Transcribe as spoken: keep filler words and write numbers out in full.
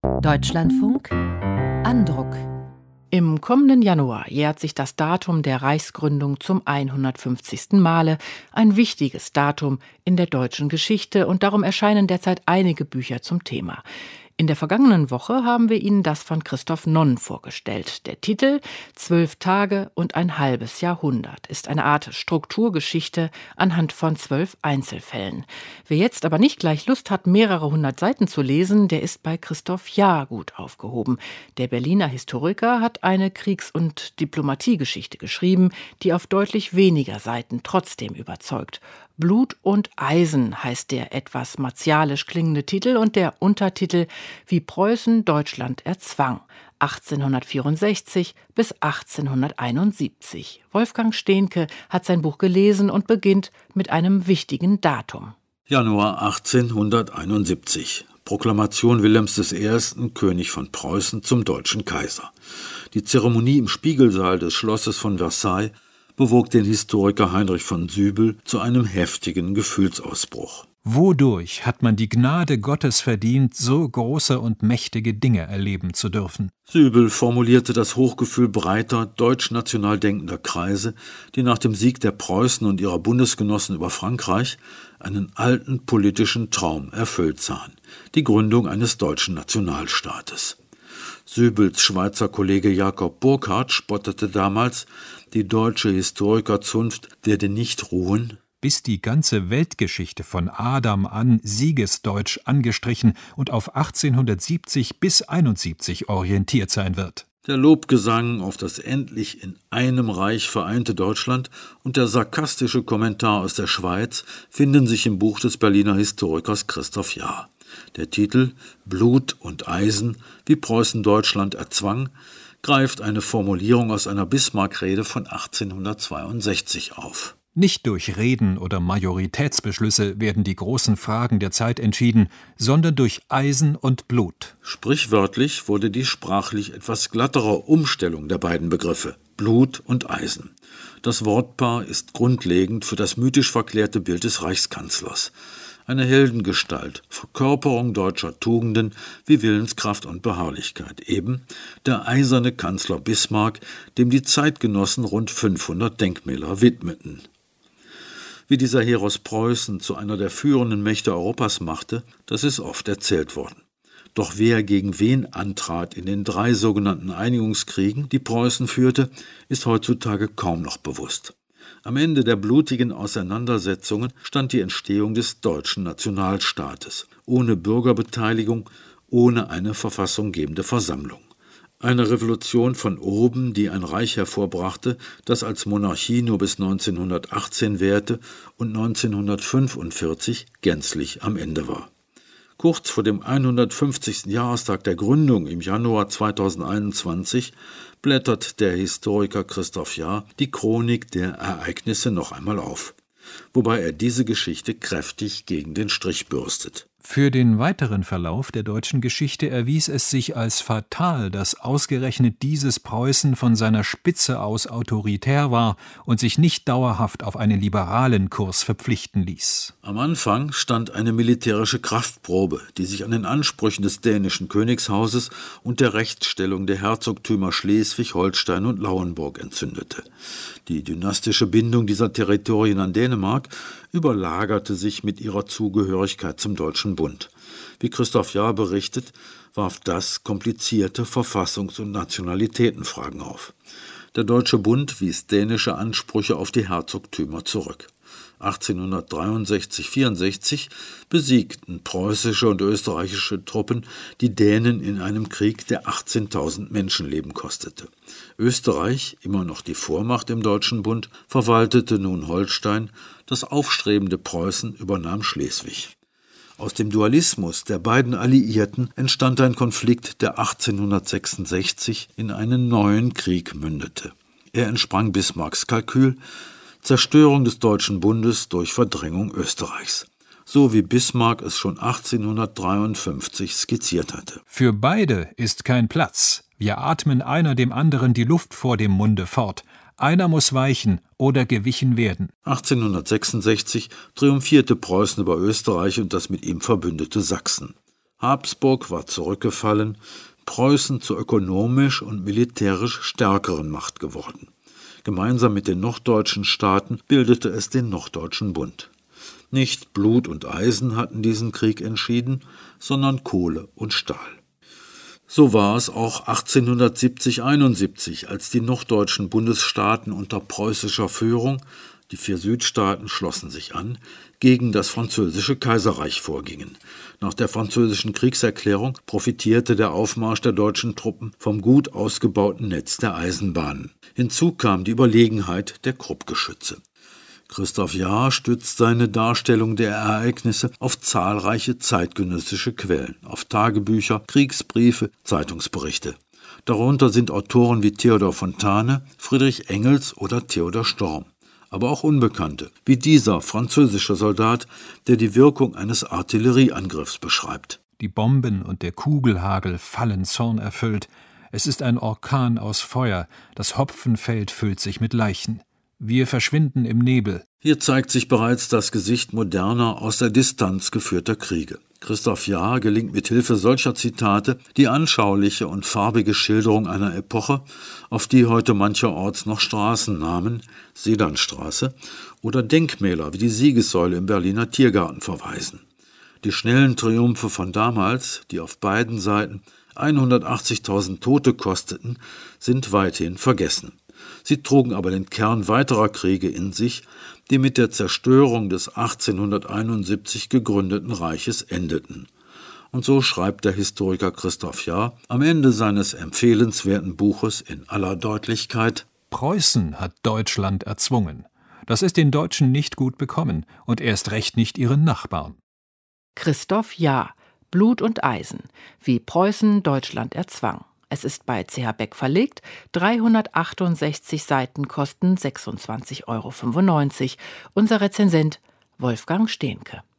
Deutschlandfunk Andruck. Im kommenden Januar jährt sich das Datum der Reichsgründung zum hundertfünfzigsten Male, ein wichtiges Datum in der deutschen Geschichte, und darum erscheinen derzeit einige Bücher zum Thema. In der vergangenen Woche haben wir Ihnen das von Christoph Nonn vorgestellt. Der Titel »Zwölf Tage und ein halbes Jahrhundert« ist eine Art Strukturgeschichte anhand von zwölf Einzelfällen. Wer jetzt aber nicht gleich Lust hat, mehrere hundert Seiten zu lesen, der ist bei Christoph Jahr gut aufgehoben. Der Berliner Historiker hat eine Kriegs- und Diplomatiegeschichte geschrieben, die auf deutlich weniger Seiten trotzdem überzeugt. »Blut und Eisen« heißt der etwas martialisch klingende Titel, und der Untertitel »Wie Preußen Deutschland erzwang« achtzehnhundertvierundsechzig bis achtzehnhunderteinundsiebzig. Wolfgang Stehnke hat sein Buch gelesen und beginnt mit einem wichtigen Datum. Januar achtzehnhunderteinundsiebzig. Proklamation Wilhelms der Erste., König von Preußen, zum deutschen Kaiser. Die Zeremonie im Spiegelsaal des Schlosses von Versailles bewog den Historiker Heinrich von Sübel zu einem heftigen Gefühlsausbruch. Wodurch hat man die Gnade Gottes verdient, so große und mächtige Dinge erleben zu dürfen? Sübel formulierte das Hochgefühl breiter, deutsch-national denkender Kreise, die nach dem Sieg der Preußen und ihrer Bundesgenossen über Frankreich einen alten politischen Traum erfüllt sahen: die Gründung eines deutschen Nationalstaates. Sübels Schweizer Kollege Jakob Burckhardt spottete damals, die deutsche Historikerzunft werde nicht ruhen, bis die ganze Weltgeschichte von Adam an siegesdeutsch angestrichen und auf achtzehnhundertsiebzig bis einundsiebzig orientiert sein wird. Der Lobgesang auf das endlich in einem Reich vereinte Deutschland und der sarkastische Kommentar aus der Schweiz finden sich im Buch des Berliner Historikers Christoph Jahr. Der Titel »Blut und Eisen, wie Preußen Deutschland erzwang« greift eine Formulierung aus einer Bismarck-Rede von achtzehnhundertzweiundsechzig auf. Nicht durch Reden oder Majoritätsbeschlüsse werden die großen Fragen der Zeit entschieden, sondern durch Eisen und Blut. Sprichwörtlich wurde die sprachlich etwas glattere Umstellung der beiden Begriffe Blut und Eisen. Das Wortpaar ist grundlegend für das mythisch verklärte Bild des Reichskanzlers. Eine Heldengestalt, Verkörperung deutscher Tugenden wie Willenskraft und Beharrlichkeit. Eben der eiserne Kanzler Bismarck, dem die Zeitgenossen rund fünfhundert Denkmäler widmeten. Wie dieser Heros Preußen zu einer der führenden Mächte Europas machte, das ist oft erzählt worden. Doch wer gegen wen antrat in den drei sogenannten Einigungskriegen, die Preußen führte, ist heutzutage kaum noch bewusst. Am Ende der blutigen Auseinandersetzungen stand die Entstehung des deutschen Nationalstaates, ohne Bürgerbeteiligung, ohne eine verfassunggebende Versammlung. Eine Revolution von oben, die ein Reich hervorbrachte, das als Monarchie nur bis neunzehnhundertachtzehn währte und neunzehnhundertfünfundvierzig gänzlich am Ende war. Kurz vor dem hundertfünfzigsten Jahrestag der Gründung im Januar zweitausendeinundzwanzig blättert der Historiker Christoph Jahr die Chronik der Ereignisse noch einmal auf, wobei er diese Geschichte kräftig gegen den Strich bürstet. Für den weiteren Verlauf der deutschen Geschichte erwies es sich als fatal, dass ausgerechnet dieses Preußen von seiner Spitze aus autoritär war und sich nicht dauerhaft auf einen liberalen Kurs verpflichten ließ. Am Anfang stand eine militärische Kraftprobe, die sich an den Ansprüchen des dänischen Königshauses und der Rechtsstellung der Herzogtümer Schleswig, Holstein und Lauenburg entzündete. Die dynastische Bindung dieser Territorien an Dänemark überlagerte sich mit ihrer Zugehörigkeit zum Deutschen Bund. Wie Christoph Jahr berichtet, warf das komplizierte Verfassungs- und Nationalitätenfragen auf. Der Deutsche Bund wies dänische Ansprüche auf die Herzogtümer zurück. achtzehnhundertdreiundsechzig vierundsechzig besiegten preußische und österreichische Truppen die Dänen in einem Krieg, der achtzehntausend Menschenleben kostete. Österreich, immer noch die Vormacht im Deutschen Bund, verwaltete nun Holstein, das aufstrebende Preußen übernahm Schleswig. Aus dem Dualismus der beiden Alliierten entstand ein Konflikt, der achtzehnhundertsechsundsechzig in einen neuen Krieg mündete. Er entsprang Bismarcks Kalkül: Zerstörung des Deutschen Bundes durch Verdrängung Österreichs, so wie Bismarck es schon achtzehnhundertdreiundfünfzig skizziert hatte. Für beide ist kein Platz. Wir atmen einer dem anderen die Luft vor dem Munde fort. Einer muss weichen oder gewichen werden. achtzehnhundertsechsundsechzig triumphierte Preußen über Österreich und das mit ihm verbündete Sachsen. Habsburg war zurückgefallen, Preußen zur ökonomisch und militärisch stärkeren Macht geworden. Gemeinsam mit den norddeutschen Staaten bildete es den Norddeutschen Bund. Nicht Blut und Eisen hatten diesen Krieg entschieden, sondern Kohle und Stahl. So war es auch achtzehnhundertsiebzig einundsiebzig, als die norddeutschen Bundesstaaten unter preußischer Führung, die vier Südstaaten schlossen sich an, gegen das französische Kaiserreich vorgingen. Nach der französischen Kriegserklärung profitierte der Aufmarsch der deutschen Truppen vom gut ausgebauten Netz der Eisenbahnen. Hinzu kam die Überlegenheit der Kruppgeschütze. Christoph Jahr stützt seine Darstellung der Ereignisse auf zahlreiche zeitgenössische Quellen, auf Tagebücher, Kriegsbriefe, Zeitungsberichte. Darunter sind Autoren wie Theodor Fontane, Friedrich Engels oder Theodor Storm. Aber auch Unbekannte, wie dieser französische Soldat, der die Wirkung eines Artillerieangriffs beschreibt. Die Bomben und der Kugelhagel fallen zornerfüllt. Es ist ein Orkan aus Feuer, das Hopfenfeld füllt sich mit Leichen. Wir verschwinden im Nebel. Hier zeigt sich bereits das Gesicht moderner, aus der Distanz geführter Kriege. Christoph Jahr gelingt mit Hilfe solcher Zitate die anschauliche und farbige Schilderung einer Epoche, auf die heute mancherorts noch Straßennamen, Sedanstraße, oder Denkmäler wie die Siegessäule im Berliner Tiergarten verweisen. Die schnellen Triumphe von damals, die auf beiden Seiten hundertachtzigtausend Tote kosteten, sind weithin vergessen. Sie trugen aber den Kern weiterer Kriege in sich, die mit der Zerstörung des achtzehnhunderteinundsiebzig gegründeten Reiches endeten. Und so schreibt der Historiker Christoph Jahr am Ende seines empfehlenswerten Buches in aller Deutlichkeit: Preußen hat Deutschland erzwungen. Das ist den Deutschen nicht gut bekommen und erst recht nicht ihren Nachbarn. Christoph Jahr, Blut und Eisen, wie Preußen Deutschland erzwang. Es ist bei C H Beck verlegt, dreihundertachtundsechzig Seiten kosten sechsundzwanzig Euro fünfundneunzig. Unser Rezensent Wolfgang Stehnke.